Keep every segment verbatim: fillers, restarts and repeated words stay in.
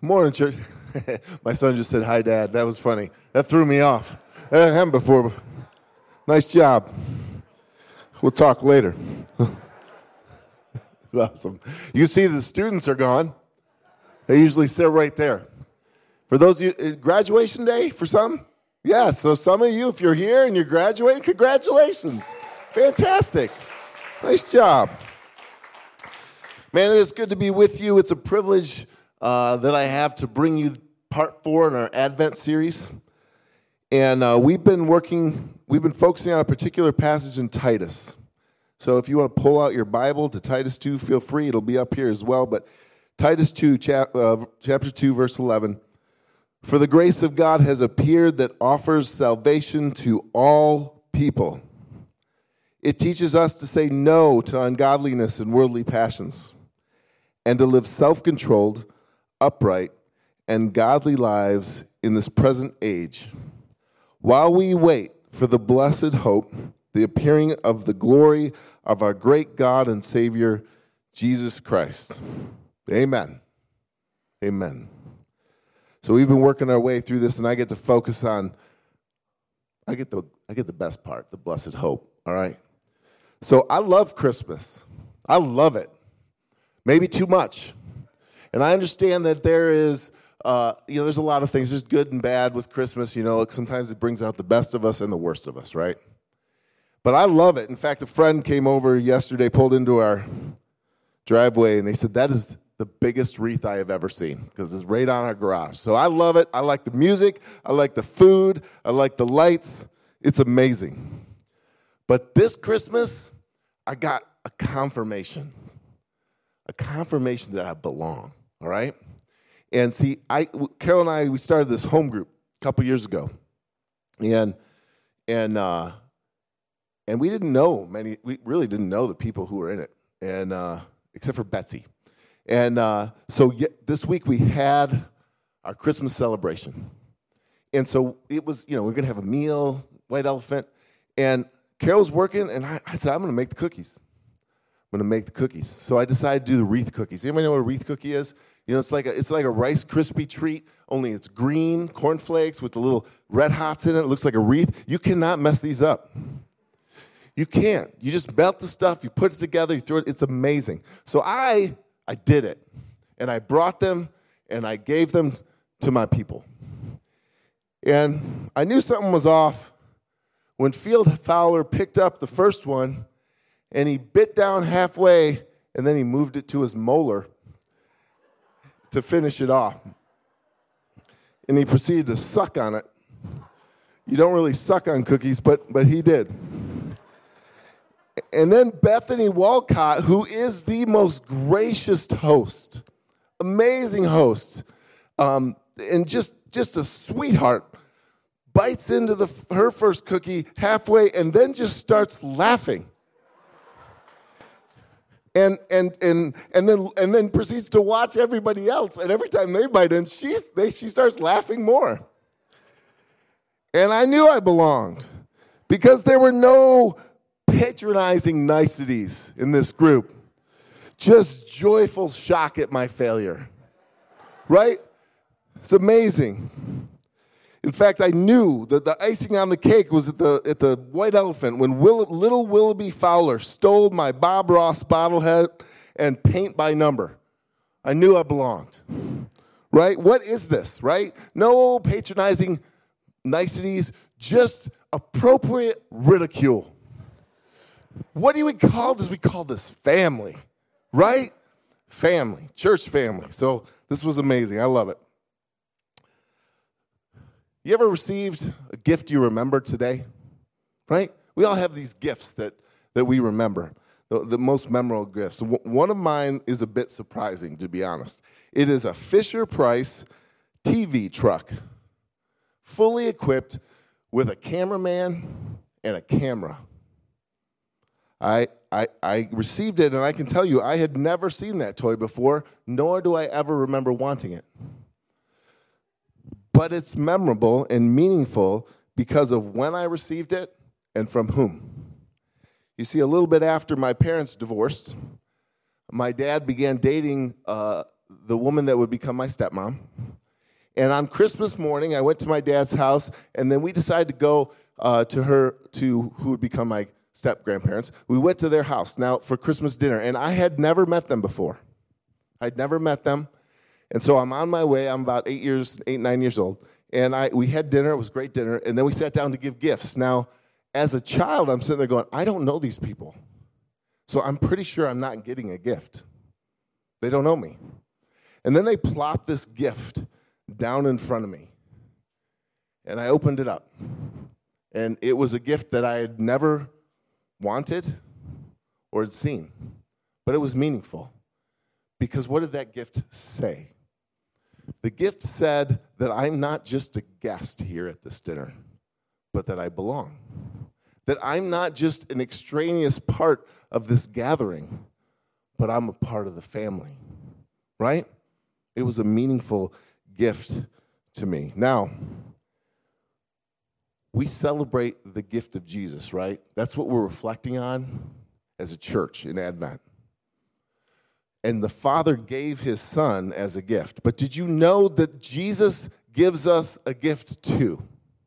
Morning, church. My son just said, hi, Dad. That was funny. That threw me off. That hadn't happened before. Nice job. We'll talk later. Awesome. You see the students are gone. They usually sit right there. For those of you, is graduation day for some? Yeah, so some of you, if you're here and you're graduating, congratulations. Fantastic. Nice job. Man, it is good to be with you. It's a privilege uh, that I have to bring you part four in our Advent series. And uh, we've been working, we've been focusing on a particular passage in Titus. So if you want to pull out your Bible to Titus two, feel free. It'll be up here as well. But Titus two, chap, uh, chapter two, verse eleven. For the grace of God has appeared that offers salvation to all people. It teaches us to say no to ungodliness and worldly passions, and to live self-controlled, upright, and godly lives in this present age, while we wait for the blessed hope, the appearing of the glory of our great God and Savior, Jesus Christ. Amen. Amen. So we've been working our way through this, and I get to focus on, I get the I get the best part, the blessed hope, all right? So I love Christmas. I love it. Maybe too much. And I understand that there is, uh, you know, there's a lot of things. There's good and bad with Christmas. You know, sometimes it brings out the best of us and the worst of us, right? But I love it. In fact, a friend came over yesterday, pulled into our driveway, and they said, that is the biggest wreath I have ever seen, because it's right on our garage. So I love it. I like the music. I like the food. I like the lights. It's amazing. But this Christmas, I got a confirmation. A confirmation that I belong, all right? And see, I, Carol and I, we started this home group a couple years ago. And and uh, and we didn't know many, we really didn't know the people who were in it, and uh, except for Betsy. And uh, so this week we had our Christmas celebration. And so it was, you know, we we're going to have a meal, white elephant. And Carol's working, and I, I said, I'm going to make the cookies. I'm going to make the cookies. So I decided to do the wreath cookies. Anybody know what a wreath cookie is? You know, it's like a, it's like a Rice Krispie treat, only it's green, cornflakes with the little Red Hots in it. It looks like a wreath. You cannot mess these up. You can't. You just melt the stuff, you put it together, you throw it. It's amazing. So I... I did it, and I brought them, and I gave them to my people. And I knew something was off when Field Fowler picked up the first one, and he bit down halfway, and then he moved it to his molar to finish it off. And he proceeded to suck on it. You don't really suck on cookies, but but he did. And then Bethany Walcott, who is the most gracious host, amazing host, um, and just, just a sweetheart, bites into the, her first cookie halfway and then just starts laughing. And and and and then and then proceeds to watch everybody else. And every time they bite in, she's, they, she starts laughing more. And I knew I belonged, because there were no patronizing niceties in this group. Just joyful shock at my failure. Right? It's amazing. In fact, I knew that the icing on the cake was at the at the White Elephant when Will, little Willoughby Fowler stole my Bob Ross bobblehead and paint by number. I knew I belonged. Right? What is this? Right? No patronizing niceties, just appropriate ridicule. What do we call this? We call this family, right? Family, church family. So this was amazing. I love it. You ever received a gift you remember today? Right? We all have these gifts that, that we remember, the, the most memorable gifts. One of mine is a bit surprising, to be honest. It is a Fisher-Price T V truck, fully equipped with a cameraman and a camera. I, I I received it, and I can tell you, I had never seen that toy before, nor do I ever remember wanting it. But it's memorable and meaningful because of when I received it and from whom. You see, a little bit after my parents divorced, my dad began dating uh, the woman that would become my stepmom. And on Christmas morning, I went to my dad's house, and then we decided to go uh, to her, to who would become my step-grandparents. We went to their house now for Christmas dinner, and I had never met them before. I'd never met them, and so I'm on my way. I'm about eight years, eight, nine years old, and I we had dinner. It was a great dinner, and then we sat down to give gifts. Now, as a child, I'm sitting there going, I don't know these people, so I'm pretty sure I'm not getting a gift. They don't know me. And then they plopped this gift down in front of me, and I opened it up, and it was a gift that I had never wanted or had seen, but it was meaningful. Because what did that gift say? The gift said that I'm not just a guest here at this dinner, but that I belong. That I'm not just an extraneous part of this gathering, but I'm a part of the family, right? It was a meaningful gift to me. Now, we celebrate the gift of Jesus, right? That's what we're reflecting on as a church in Advent. And the Father gave his Son as a gift. But did you know that Jesus gives us a gift too?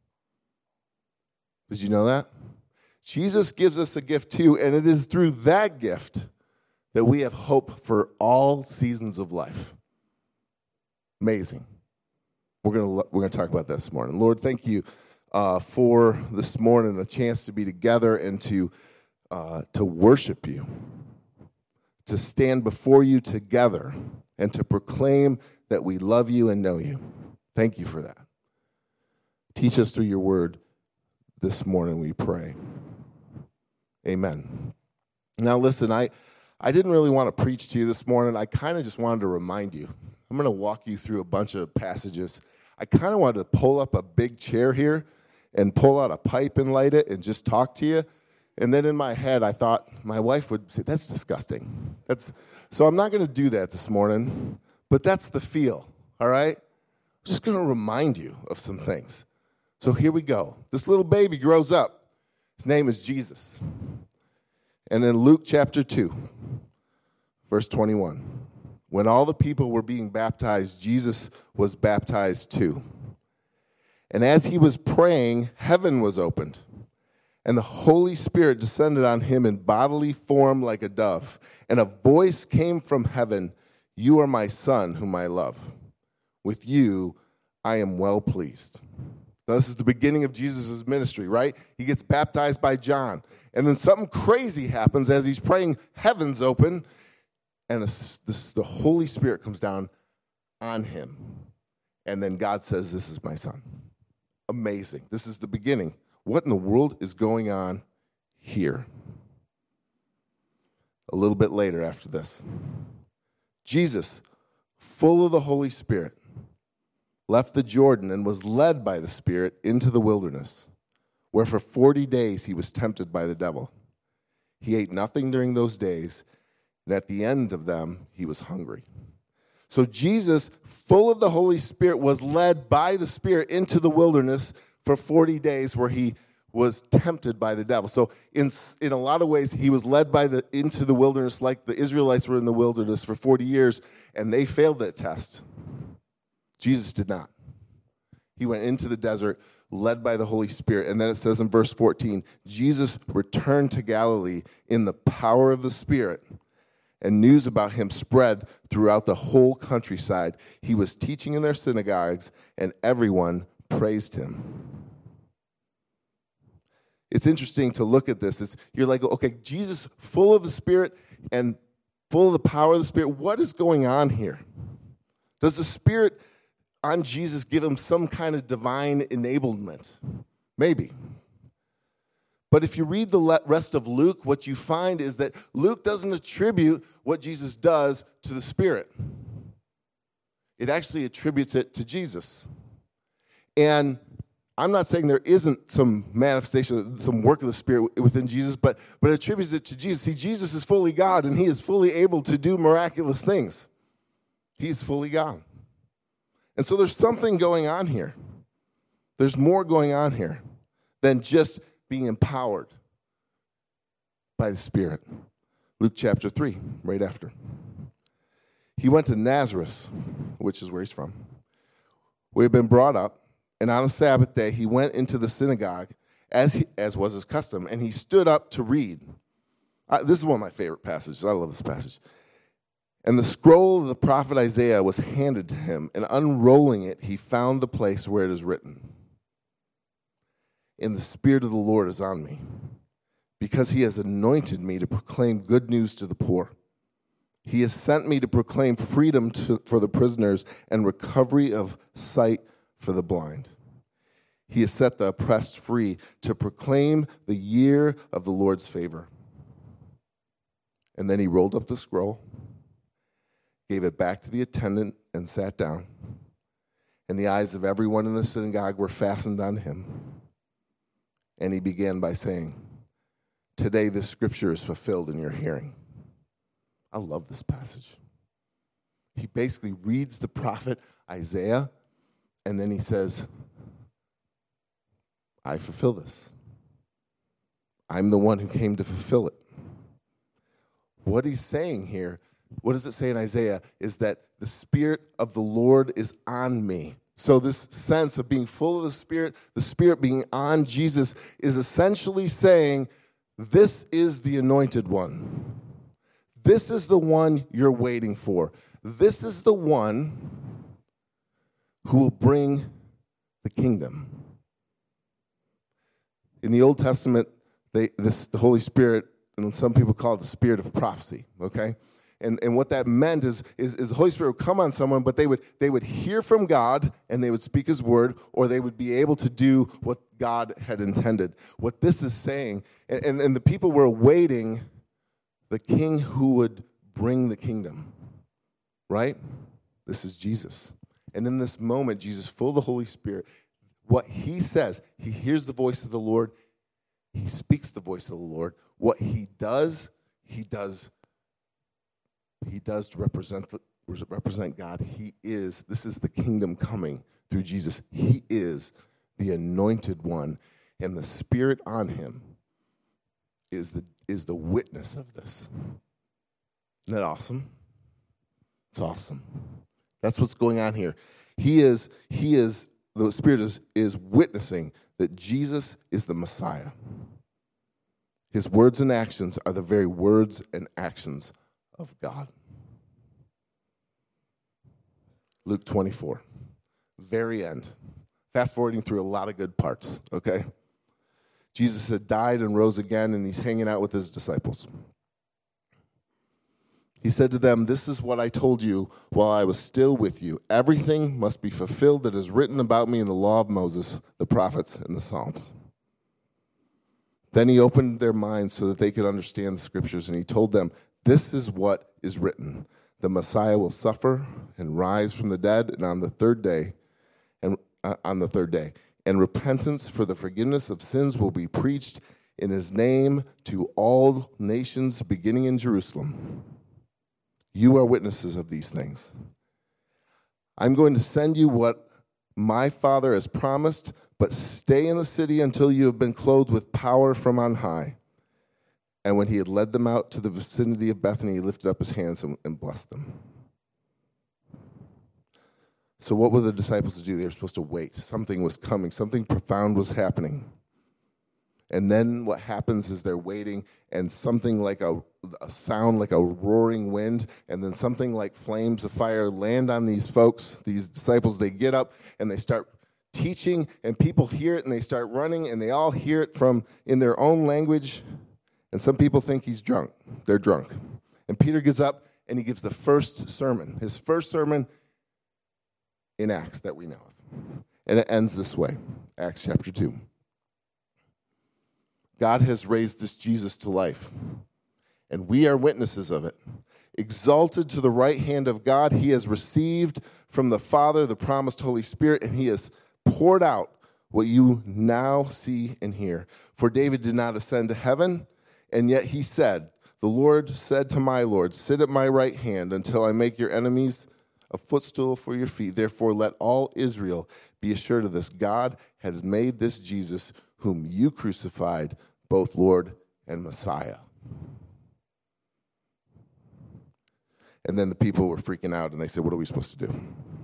Did you know that? Jesus gives us a gift too, and it is through that gift that we have hope for all seasons of life. Amazing. We're gonna we're gonna talk about that this morning. Lord, thank you uh, for this morning, a chance to be together and to uh, to worship you, to stand before you together, and to proclaim that we love you and know you. Thank you for that. Teach us through your word this morning, we pray. Amen. Now listen, I, I didn't really want to preach to you this morning. I kind of just wanted to remind you. I'm going to walk you through a bunch of passages. I kind of wanted to pull up a big chair here and pull out a pipe and light it and just talk to you. And then in my head, I thought my wife would say, that's disgusting. That's So I'm not going to do that this morning, but that's the feel, all right? I'm just going to remind you of some things. So here we go. This little baby grows up. His name is Jesus. And in Luke chapter two, verse twenty-one, when all the people were being baptized, Jesus was baptized too. And as he was praying, heaven was opened, and the Holy Spirit descended on him in bodily form like a dove. And a voice came from heaven, "You are my Son, whom I love. With you I am well pleased." Now, this is the beginning of Jesus' ministry, right? He gets baptized by John. And then something crazy happens as he's praying, heavens open, and this, this, the Holy Spirit comes down on him. And then God says, "This is my Son." Amazing. This is the beginning. What in the world is going on here? A little bit later after this, Jesus, full of the Holy Spirit, left the Jordan and was led by the Spirit into the wilderness, where for forty days he was tempted by the devil. He ate nothing during those days, and at the end of them, he was hungry. So Jesus, full of the Holy Spirit, was led by the Spirit into the wilderness for forty days where he was tempted by the devil. So in, in a lot of ways, he was led by the into the wilderness like the Israelites were in the wilderness for forty years, and they failed that test. Jesus did not. He went into the desert, led by the Holy Spirit. And then it says in verse fourteen, Jesus returned to Galilee in the power of the Spirit, and news about him spread throughout the whole countryside. He was teaching in their synagogues, and everyone praised him. It's interesting to look at this. It's, you're like, okay, Jesus, full of the Spirit and full of the power of the Spirit. What is going on here? Does the Spirit on Jesus give him some kind of divine enablement? Maybe. But if you read the rest of Luke, what you find is that Luke doesn't attribute what Jesus does to the Spirit. It actually attributes it to Jesus. And I'm not saying there isn't some manifestation, some work of the Spirit within Jesus, but, but it attributes it to Jesus. See, Jesus is fully God, and he is fully able to do miraculous things. He is fully God. And so there's something going on here. There's more going on here than just being empowered by the Spirit. Luke chapter three, right after. He went to Nazareth, which is where he's from, where he had been brought up, and on the Sabbath day he went into the synagogue, as he, as was his custom, and he stood up to read. Uh, this is one of my favorite passages. I love this passage. And the scroll of the prophet Isaiah was handed to him, and unrolling it, he found the place where it is written, "And the Spirit of the Lord is on me, because he has anointed me to proclaim good news to the poor. He has sent me to proclaim freedom to, for the prisoners and recovery of sight for the blind. He has set the oppressed free to proclaim the year of the Lord's favor." And then he rolled up the scroll, gave it back to the attendant, and sat down. And the eyes of everyone in the synagogue were fastened on him. And he began by saying, "Today this scripture is fulfilled in your hearing." I love this passage. He basically reads the prophet Isaiah, and then he says, I fulfill this. I'm the one who came to fulfill it. What he's saying here, what does it say in Isaiah, is that the Spirit of the Lord is on me. So this sense of being full of the Spirit, the Spirit being on Jesus, is essentially saying, this is the anointed one. This is the one you're waiting for. This is the one who will bring the kingdom. In the Old Testament, they, this, the Holy Spirit, and some people call it the spirit of prophecy, okay? And and what that meant is, is, is the Holy Spirit would come on someone, but they would they would hear from God, and they would speak his word, or they would be able to do what God had intended. What this is saying, and, and, and the people were awaiting the king who would bring the kingdom, right? This is Jesus. And in this moment, Jesus, full of the Holy Spirit, what he says, he hears the voice of the Lord, he speaks the voice of the Lord. What he does, he does He does to represent, represent God. He is, this is the kingdom coming through Jesus. He is the anointed one, and the Spirit on him is the, is the witness of this. Isn't that awesome? It's awesome. That's what's going on here. He is, he is, the Spirit is, is witnessing that Jesus is the Messiah. His words and actions are the very words and actions of God. Luke twenty-four, very end. Fast forwarding through a lot of good parts, okay? Jesus had died and rose again, and he's hanging out with his disciples. He said to them, "This is what I told you while I was still with you. Everything must be fulfilled that is written about me in the law of Moses, the prophets, and the Psalms." Then he opened their minds so that they could understand the scriptures, and he told them, "This is what is written. The Messiah will suffer and rise from the dead, and on the third day, and uh, on the third day, and repentance for the forgiveness of sins will be preached in his name to all nations, beginning in Jerusalem. You are witnesses of these things. I'm going to send you what my Father has promised, but stay in the city until you have been clothed with power from on high." And when he had led them out to the vicinity of Bethany, he lifted up his hands and, and blessed them. So what were the disciples to do? They were supposed to wait. Something was coming. Something profound was happening. And then what happens is they're waiting, and something like a, a sound like a roaring wind, and then something like flames of fire land on these folks, these disciples. They get up, and they start teaching, and people hear it, and they start running, and they all hear it from in their own language. And some people think he's drunk. They're drunk. And Peter gets up, and he gives the first sermon, his first sermon in Acts that we know of. And it ends this way, Acts chapter two. God has raised this Jesus to life, and we are witnesses of it. Exalted to the right hand of God, he has received from the Father the promised Holy Spirit, and he has poured out what you now see and hear. For David did not ascend to heaven, and yet he said, "The Lord said to my Lord, sit at my right hand until I make your enemies a footstool for your feet. Therefore let all Israel be assured of this. God has made this Jesus, whom you crucified, both Lord and Messiah." And then the people were freaking out, and they said, what are we supposed to do?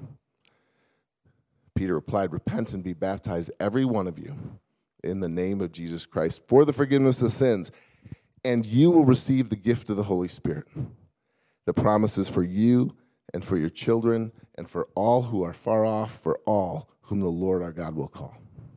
Peter replied, repent and be baptized, every one of you, in the name of Jesus Christ, for the forgiveness of sins, and you will receive the gift of the Holy Spirit. The promise is for you and for your children and for all who are far off, for all whom the Lord our God will call.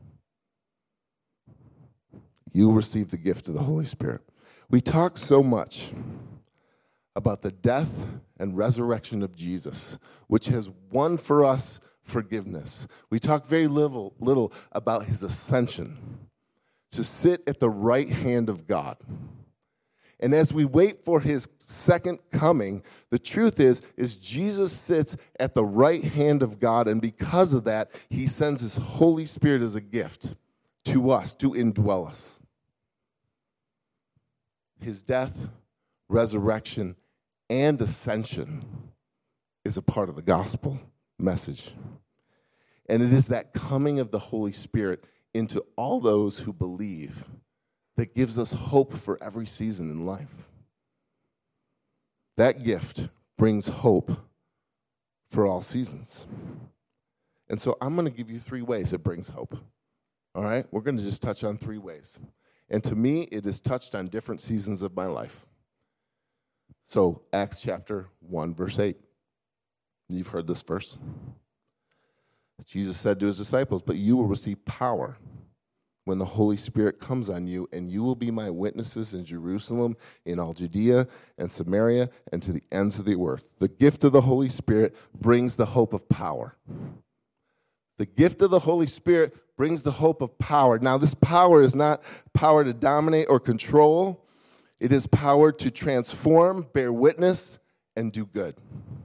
You will receive the gift of the Holy Spirit. We talk so much about the death and resurrection of Jesus, which has won for us forgiveness. We talk very little, little about his ascension to sit at the right hand of God. And as we wait for his second coming, the truth is, is Jesus sits at the right hand of God, and because of that, he sends his Holy Spirit as a gift to us, to indwell us. His death, resurrection, and ascension is a part of the gospel message. And it is that coming of the Holy Spirit into all those who believe that gives us hope for every season in life. That gift brings hope for all seasons. And so I'm going to give you three ways it brings hope. All right? We're going to just touch on three ways. And to me, it is touched on different seasons of my life. So, Acts chapter one, verse eight. You've heard this verse. Jesus said to his disciples, but you will receive power when the Holy Spirit comes on you, and you will be my witnesses in Jerusalem, in all Judea and Samaria, and to the ends of the earth. The gift of the Holy Spirit brings the hope of power. The gift of the Holy Spirit brings the hope of power. Now, this power is not power to dominate or control. It is power to transform, bear witness, and do good.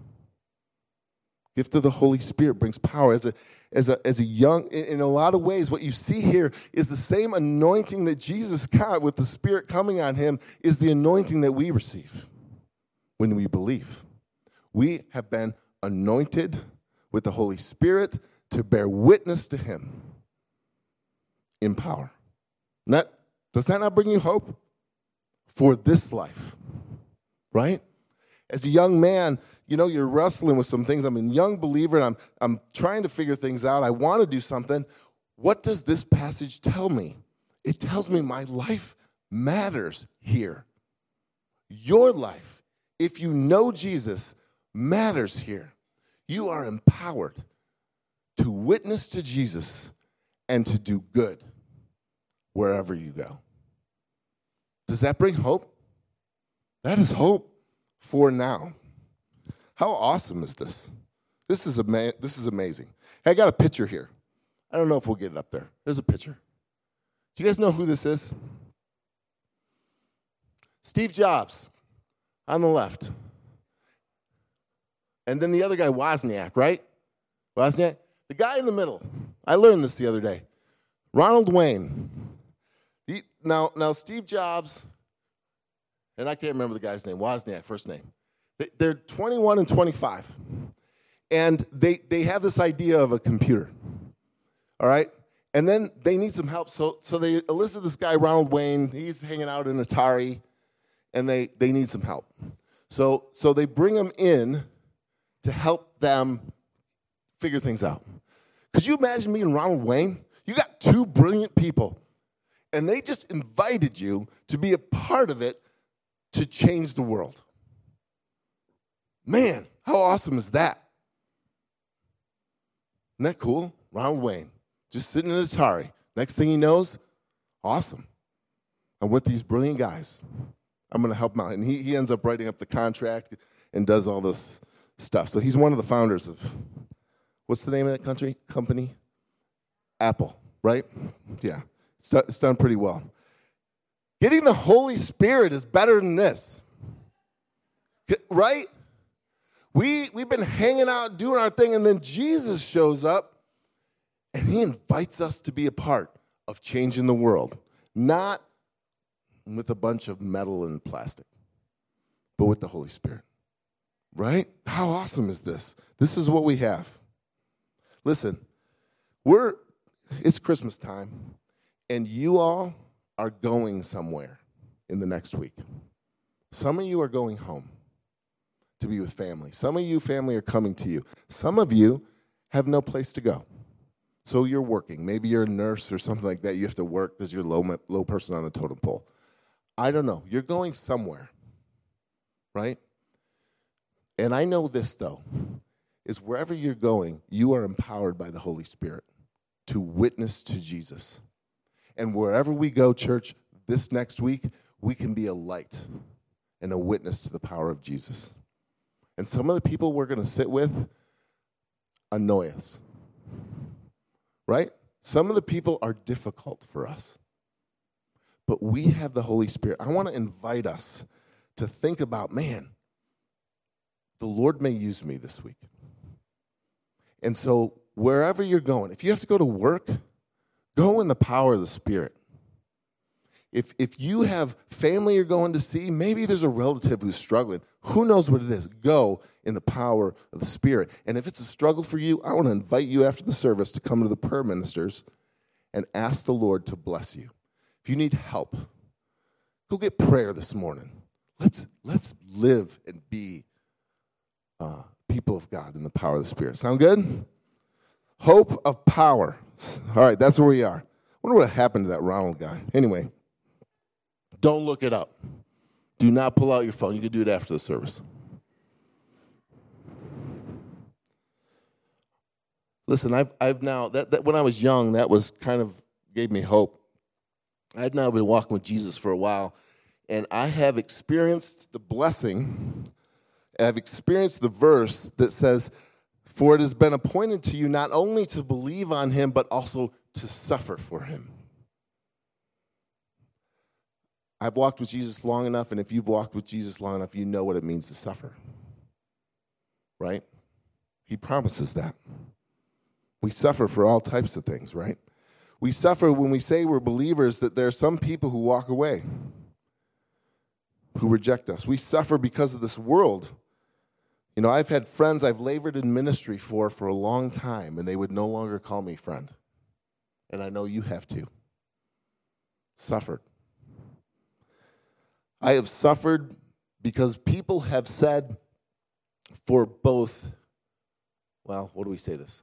Gift of the Holy Spirit brings power. As a, as a, as a young, in, in a lot of ways, what you see here is the same anointing that Jesus got with the Spirit coming on him is the anointing that we receive when we believe. We have been anointed with the Holy Spirit to bear witness to him in power. Not, does that not bring you hope? For this life, right? As a young man, you know, you're wrestling with some things. I'm a young believer, and I'm, I'm trying to figure things out. I want to do something. What does this passage tell me? It tells me my life matters here. Your life, if you know Jesus, matters here. You are empowered to witness to Jesus and to do good wherever you go. Does that bring hope? That is hope for now. How awesome is this? This is ama- this is amazing. Hey, I got a picture here. I don't know if we'll get it up there. There's a picture. Do you guys know who this is? Steve Jobs on the left. And then the other guy, Wozniak, right? Wozniak. The guy in the middle. I learned this the other day. Ronald Wayne. He, now, now, Steve Jobs, and I can't remember the guy's name, Wozniak, first name. They, they're twenty-one and twenty-five. And they, they have this idea of a computer. All right? And then they need some help. So, so they enlisted this guy, Ronald Wayne. He's hanging out in Atari, and they, they need some help. So, so they bring him in to help them figure things out. Could you imagine me and Ronald Wayne? You got two brilliant people, and they just invited you to be a part of it to change the world. Man, how awesome is that? Isn't that cool? Ronald Wayne, just sitting in Atari. Next thing he knows, awesome. I'm with these brilliant guys. I'm going to help him out. And he, he ends up writing up the contract and does all this stuff. So he's one of the founders of, what's the name of that country company? Apple, right? Yeah, it's done, it's done pretty well. Getting the Holy Spirit is better than this, right? We, we've been hanging out, doing our thing, and then Jesus shows up, and he invites us to be a part of changing the world, not with a bunch of metal and plastic, but with the Holy Spirit, right? How awesome is this? This is what we have. Listen, we're it's Christmas time, and you all are going somewhere in the next week. Some of you are going home. to be with family. Some of you, family are coming to you. Some of you have no place to go. So you're working. Maybe you're a nurse or something like that. You have to work because you're a low, low person on the totem pole. I don't know. You're going somewhere, right? And I know this, though, is wherever you're going, you are empowered by the Holy Spirit to witness to Jesus. And wherever we go, church, this next week, we can be a light and a witness to the power of Jesus. And some of the people we're going to sit with annoy us, right? Some of the people are difficult for us. But we have the Holy Spirit. I want to invite us to think about, man, the Lord may use me this week. And so wherever you're going, if you have to go to work, go in the power of the Spirit. If if you have family you're going to see, maybe there's a relative who's struggling. Who knows what it is? Go in the power of the Spirit. And if it's a struggle for you, I want to invite you after the service to come to the prayer ministers and ask the Lord to bless you. If you need help, go get prayer this morning. Let's let's live and be uh, people of God in the power of the Spirit. Sound good? Hope of power. All right, that's where we are. I wonder what happened to that Ronald guy. Anyway, don't look it up. Do not pull out your phone. You can do it after the service. Listen, I've I've now that, that when I was young, that was kind of gave me hope. I've now been walking with Jesus for a while, and I have experienced the blessing, and I've experienced the verse that says, "For it has been appointed to you not only to believe on him, but also to suffer for him." I've walked with Jesus long enough, and if you've walked with Jesus long enough, you know what it means to suffer, right? He promises that. We suffer for all types of things, right? We suffer when we say we're believers that there are some people who walk away, who reject us. We suffer because of this world. You know, I've had friends I've labored in ministry for for a long time, and they would no longer call me friend. And I know you have too. Suffered. I have suffered because people have said for both, well, what do we say this?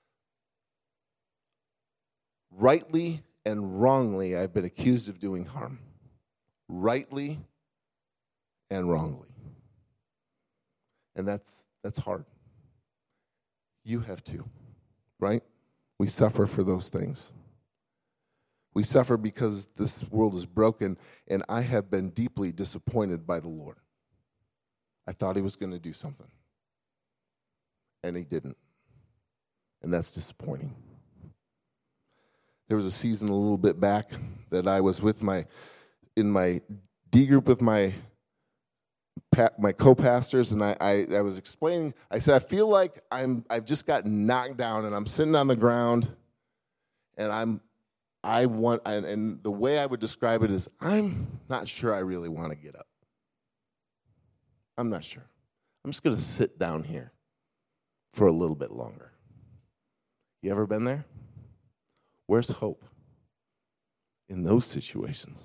Rightly and wrongly, I've been accused of doing harm. Rightly and wrongly. And that's that's hard. You have to, right? We suffer for those things. We suffer because this world is broken, and I have been deeply disappointed by the Lord. I thought he was going to do something, and he didn't. And that's disappointing. There was a season a little bit back that I was with my, in my D group with my my co-pastors, and I, I, I was explaining, I said, I feel like I'm, I've just got knocked down, and I'm sitting on the ground, and I'm, I want, and, and the way I would describe it is, I'm not sure I really want to get up. I'm not sure. I'm just going to sit down here for a little bit longer. You ever been there? Where's hope in those situations?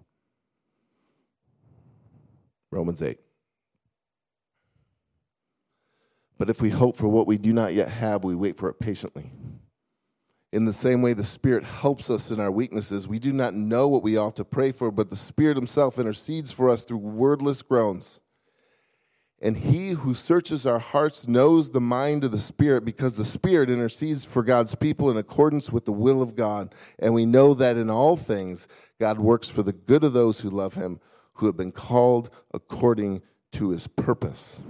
Romans eight. But if we hope for what we do not yet have, we wait for it patiently. In the same way, the Spirit helps us in our weaknesses. We do not know what we ought to pray for, but the Spirit himself intercedes for us through wordless groans. And he who searches our hearts knows the mind of the Spirit, because the Spirit intercedes for God's people in accordance with the will of God. And we know that in all things, God works for the good of those who love him, who have been called according to his purpose.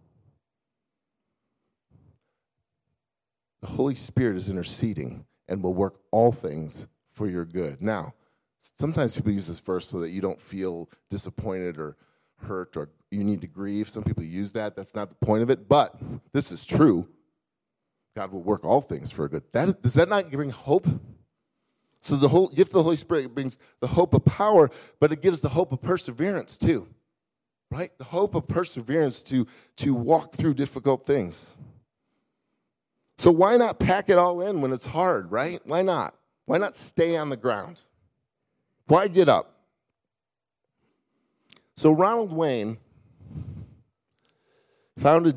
The Holy Spirit is interceding and will work all things for your good. Now, sometimes people use this verse so that you don't feel disappointed or hurt or you need to grieve. Some people use that. That's not the point of it. But this is true. God will work all things for good. That, does that not bring hope? So the whole gift of the Holy Spirit brings the hope of power, but it gives the hope of perseverance too, right? The hope of perseverance to, to walk through difficult things. So why not pack it all in when it's hard, right? Why not? Why not stay on the ground? Why get up? So Ronald Wayne, founded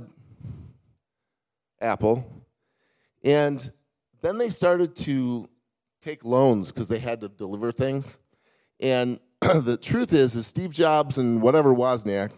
Apple, and then they started to take loans because they had to deliver things. And the truth is, is Steve Jobs and whatever Wozniak,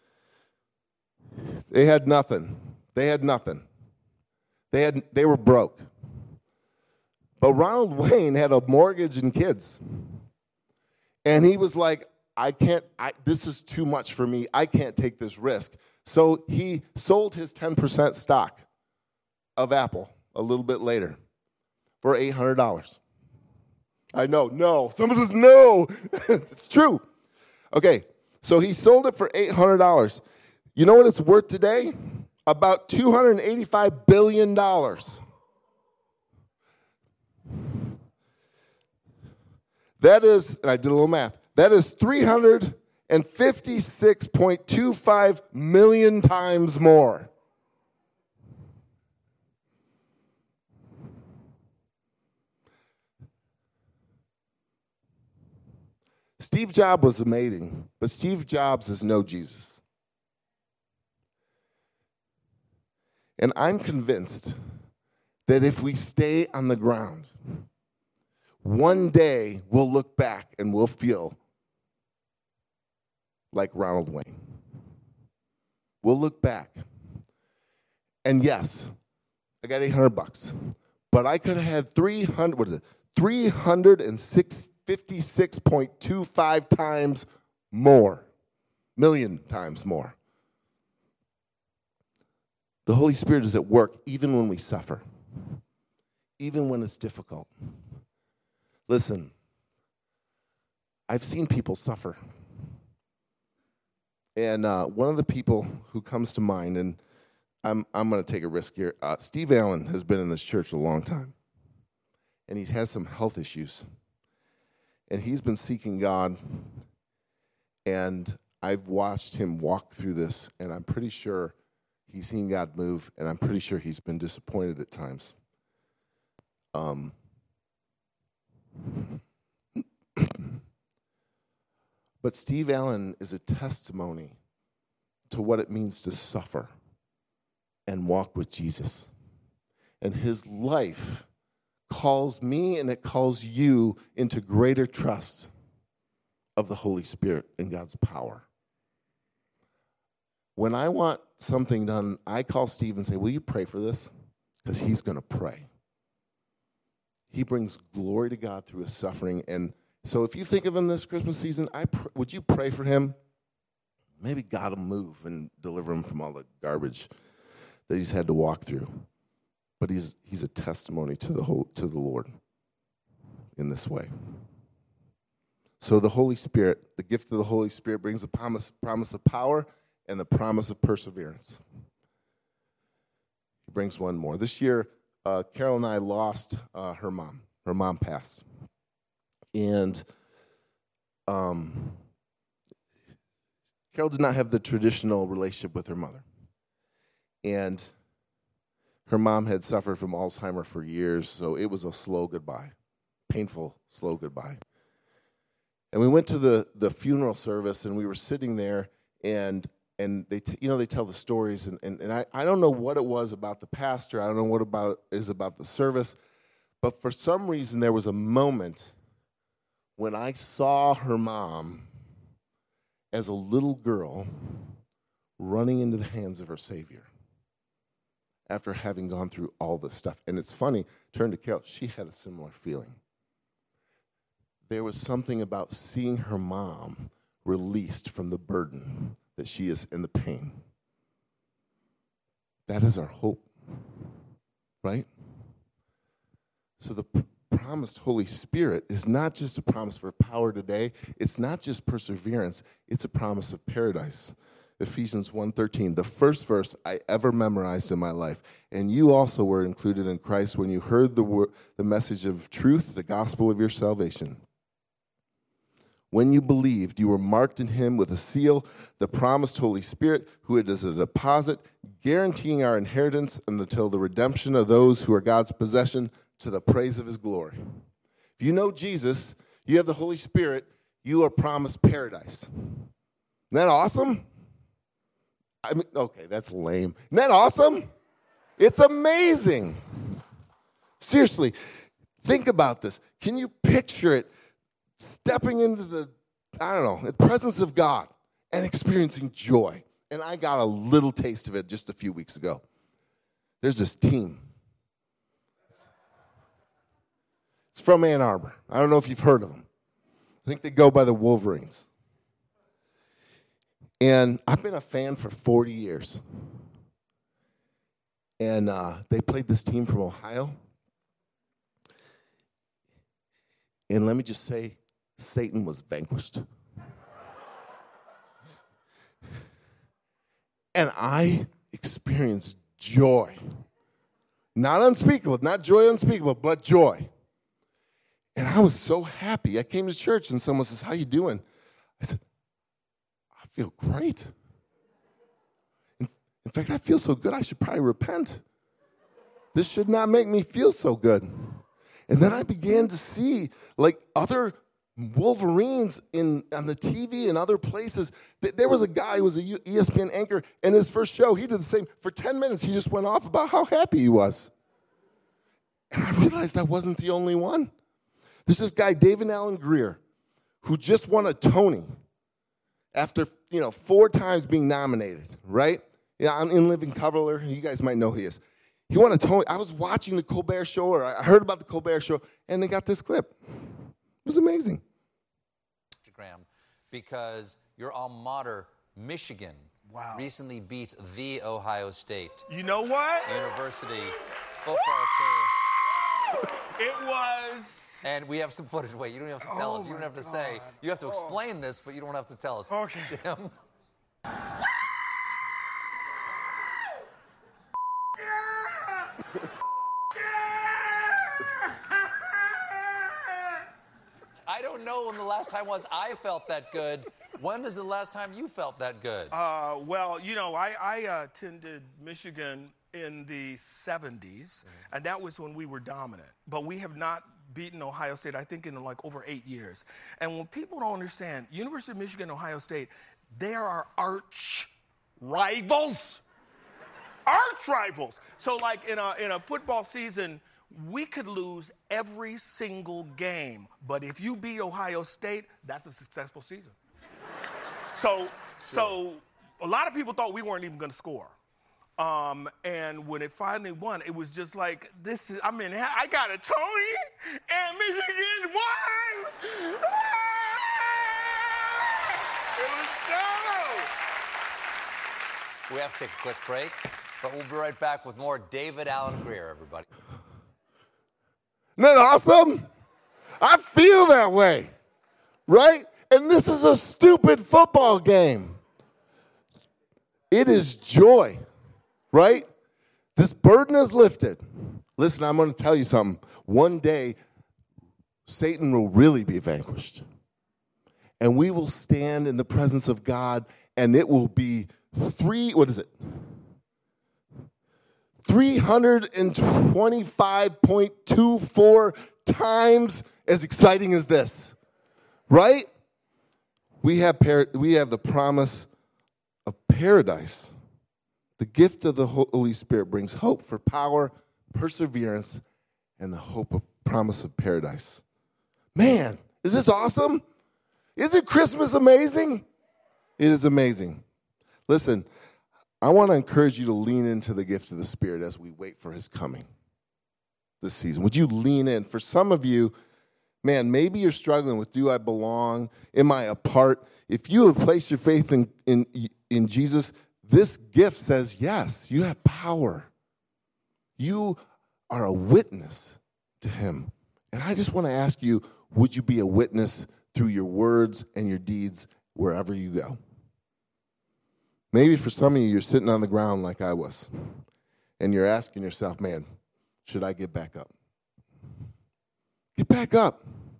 they had nothing. They had nothing. They had they were broke. But Ronald Wayne had a mortgage and kids. And he was like, I can't, I, this is too much for me. I can't take this risk. So he sold his ten percent stock of Apple a little bit later for eight hundred dollars. I know, no. Someone says no. It's true. Okay, so he sold it for eight hundred dollars. You know what it's worth today? About two hundred eighty-five billion dollars. That is, and I did a little math, that is three hundred fifty-six point two five million times more. Steve Jobs was amazing, but Steve Jobs is no Jesus. And I'm convinced that if we stay on the ground, one day we'll look back and we'll feel like Ronald Wayne. We'll look back. And yes, I got eight hundred bucks, but I could have had three hundred, what is it? three hundred fifty-six point two five times more, million times more. The Holy Spirit is at work even when we suffer, even when it's difficult. Listen, I've seen people suffer. And uh, one of the people who comes to mind, and I'm I'm going to take a risk here, uh, Steve Allen has been in this church a long time. And he's had some health issues. And he's been seeking God. And I've watched him walk through this, and I'm pretty sure he's seen God move, and I'm pretty sure he's been disappointed at times. Um. But Steve Allen is a testimony to what it means to suffer and walk with Jesus. And his life calls me and it calls you into greater trust of the Holy Spirit and God's power. When I want something done, I call Steve and say, will you pray for this? Because he's going to pray. He brings glory to God through his suffering. And so if you think of him this Christmas season, I pr- would you pray for him? Maybe God will move and deliver him from all the garbage that he's had to walk through. But he's he's a testimony to the whole, to the Lord in this way. So the Holy Spirit, the gift of the Holy Spirit brings the promise, promise of power and the promise of perseverance. He brings one more. This year, Uh, Carol and I lost uh, her mom. Her mom passed. And um, Carol did not have the traditional relationship with her mother. And her mom had suffered from Alzheimer's for years, so it was a slow goodbye, painful, slow goodbye. And we went to the, the funeral service, and we were sitting there, and And they, t- you know, they tell the stories, and, and, and I, I don't know what it was about the pastor. I don't know what about is about the service, but for some reason there was a moment when I saw her mom as a little girl running into the hands of her Savior after having gone through all this stuff. And it's funny, turn to Carol, she had a similar feeling. There was something about seeing her mom released from the burden that she is in the pain. That is our hope, right? So the pr- promised Holy Spirit is not just a promise for power today. It's not just perseverance. It's a promise of paradise. Ephesians one thirteen, the first verse I ever memorized in my life. And you also were included in Christ when you heard the wor- the message of truth, the gospel of your salvation. When you believed, you were marked in him with a seal, the promised Holy Spirit, who is a deposit, guaranteeing our inheritance until the redemption of those who are God's possession to the praise of his glory. If you know Jesus, you have the Holy Spirit, you are promised paradise. Isn't that awesome? I mean, okay, that's lame. Isn't that awesome? It's amazing. Seriously, think about this. Can you picture it stepping into the, I don't know, the presence of God and experiencing joy? And I got a little taste of it just a few weeks ago. There's this team. It's from Ann Arbor. I don't know if you've heard of them. I think they go by the Wolverines. And I've been a fan for forty years. And uh, they played this team from Ohio. And let me just say, Satan was vanquished. And I experienced joy. Not unspeakable, not joy unspeakable, but joy. And I was so happy. I came to church and someone says, "How you doing?" I said, "I feel great. In, in fact, I feel so good I should probably repent. This should not make me feel so good." And then I began to see like other Wolverines in on the T V and other places. There was a guy who was a E S P N anchor, and his first show, he did the same. For ten minutes, he just went off about how happy he was. And I realized I wasn't the only one. There's this guy, David Alan Grier, who just won a Tony after, you know, four times being nominated, right? Yeah, I'm in Living Color. You guys might know who he is. He won a Tony. I was watching the Colbert Show, or I heard about the Colbert Show, and they got this clip. It was amazing. Instagram, because your alma mater, Michigan, wow. recently beat the Ohio State. You know what? University football team. It was... And we have some footage. Wait, you don't have to tell oh us. You don't have to God. say. You have to explain oh. this, but you don't have to tell us. Okay. Jim? I don't know when the last time was I felt that good. When is the last time you felt that good? Uh, well, you know, I, I uh, attended Michigan in the seventies, mm-hmm. and that was when we were dominant. But we have not beaten Ohio State, I think, in like over eight years. And when people don't understand, University of Michigan, Ohio State, they are our arch rivals. Arch rivals. So like in a, in a football season, we could lose every single game. But if you beat Ohio State, that's a successful season. So, sure. so a lot of people thought we weren't even going to score. Um, and when it finally won, it was just like, this is, I mean, I got a Tony, and Michigan won! It was so... We have to take a quick break, but we'll be right back with more David Alan Grier, everybody. Isn't that awesome? I feel that way, right? And this is a stupid football game. It is joy. Right? This burden is lifted. Listen, I'm going to tell you something. One day, Satan will really be vanquished. And we will stand in the presence of God, and it will be three, what is it? three hundred twenty-five point two four times as exciting as this. Right? We have, par- we have the promise of paradise. The gift of the Holy Spirit brings hope for power, perseverance, and the hope of promise of paradise. Man, is this awesome? Isn't Christmas amazing? It is amazing. Listen, I want to encourage you to lean into the gift of the Spirit as we wait for his coming this season. Would you lean in? For some of you, man, maybe you're struggling with, do I belong? Am I a part? If you have placed your faith in, in, in Jesus, this gift says, yes, you have power. You are a witness to him. And I just want to ask you, would you be a witness through your words and your deeds wherever you go? Maybe for some of you, you're sitting on the ground like I was, and you're asking yourself, man, should I get back up? Get back up.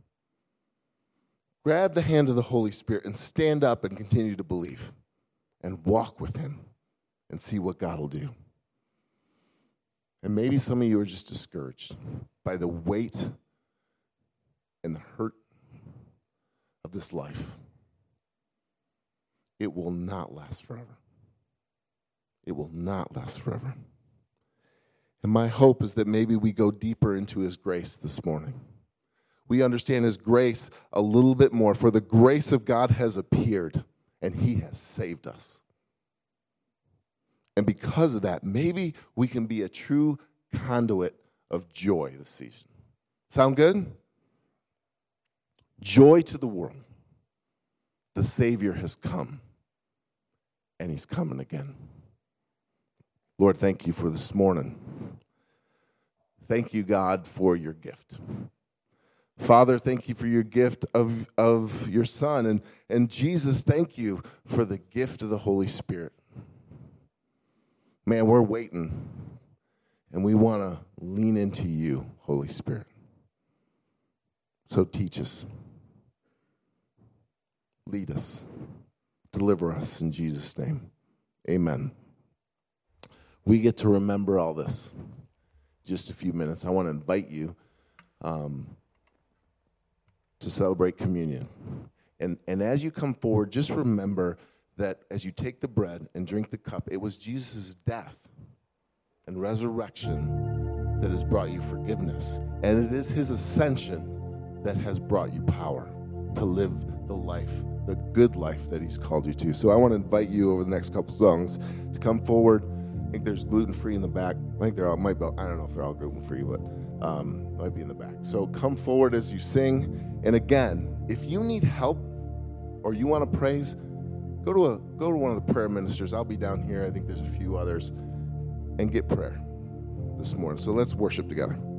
Grab the hand of the Holy Spirit and stand up and continue to believe. And walk with him and see what God will do. And maybe some of you are just discouraged by the weight and the hurt of this life. It will not last forever. It will not last forever. And my hope is that maybe we go deeper into his grace this morning. We understand his grace a little bit more, for the grace of God has appeared, and he has saved us. And because of that, maybe we can be a true conduit of joy this season. Sound good? Joy to the world. The Savior has come, and he's coming again. Lord, thank you for this morning. Thank you, God, for your gift. Father, thank you for your gift of, of your Son. And, and Jesus, thank you for the gift of the Holy Spirit. Man, we're waiting, and we want to lean into you, Holy Spirit. So teach us. Lead us. Deliver us in Jesus' name. Amen. We get to remember all this. Just a few minutes. I want to invite you um, to celebrate communion. And, and as you come forward, just remember that as you take the bread and drink the cup, it was Jesus' death and resurrection that has brought you forgiveness. And it is his ascension that has brought you power to live the life, the good life that he's called you to. So I want to invite you over the next couple songs to come forward. I think there's gluten-free in the back. I think they're all, might be, I don't know if they're all gluten-free, but um, might be in the back. So come forward as you sing. And again, if you need help or you want to praise, go to a go to one of the prayer ministers. I'll be down here. I think there's a few others. And get prayer this morning. So let's worship together.